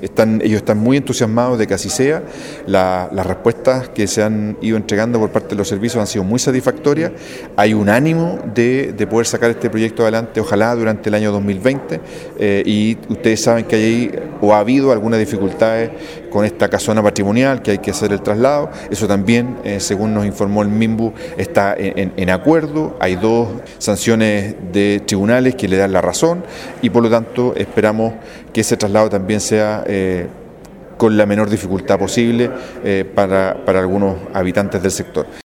ellos están muy entusiasmados de que así sea. Las respuestas que se han ido entregando por parte de los servicios han sido muy satisfactorias. Hay un ánimo de poder sacar este proyecto adelante, ojalá durante el año 2020, y ustedes saben que ha habido algunas dificultades con esta casona patrimonial, que hay que hacer el traslado. Eso también, según nos informó el MIMBU, está en acuerdo. Hay 2 sanciones de tribunales que le dan la razón y por lo tanto esperamos que ese traslado también sea con la menor dificultad posible para algunos habitantes del sector.